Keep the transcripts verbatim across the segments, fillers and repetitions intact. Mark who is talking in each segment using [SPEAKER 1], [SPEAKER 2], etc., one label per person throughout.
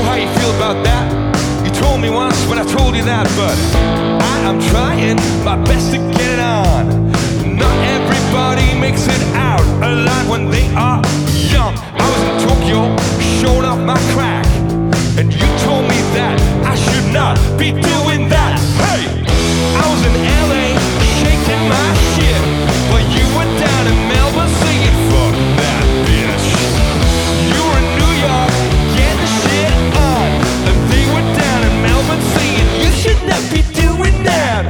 [SPEAKER 1] how you feel about that. You told me once when I told you that, but I am trying my best to get it on. Not everybody makes it out alive when they are young. I was in Tokyo, showing off my crack, and you told me that I should not be doing that. Hey, I was in L A, shaking my shit, but you were down in Melbourne singing fuck that bitch. You were in New York, getting shit on, and they were down in Melbourne singing you should not be doing that.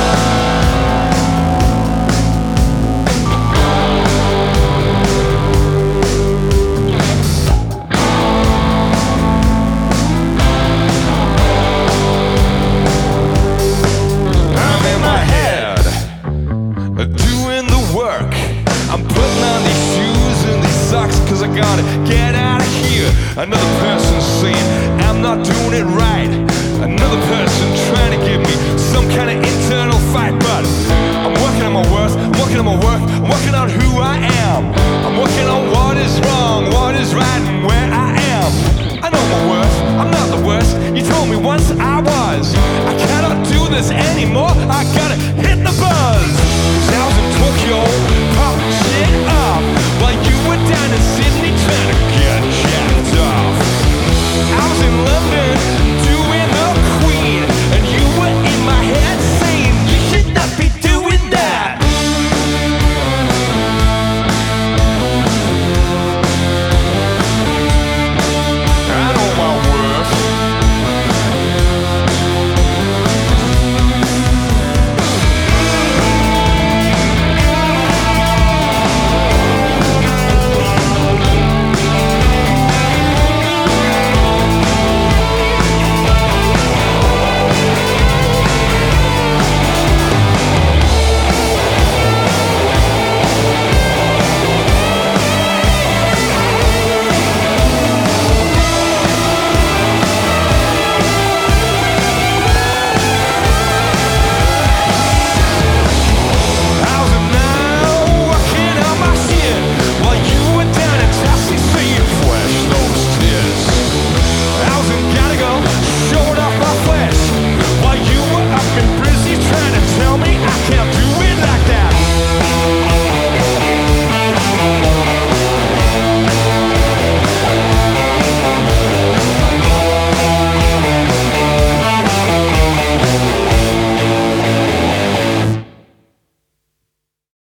[SPEAKER 1] Cause I gotta get out of here. Another person saying I'm not doing it right. Another person trying to give me some kind of internal fight. But I'm working on my worth, working on my work, I'm working on who I am.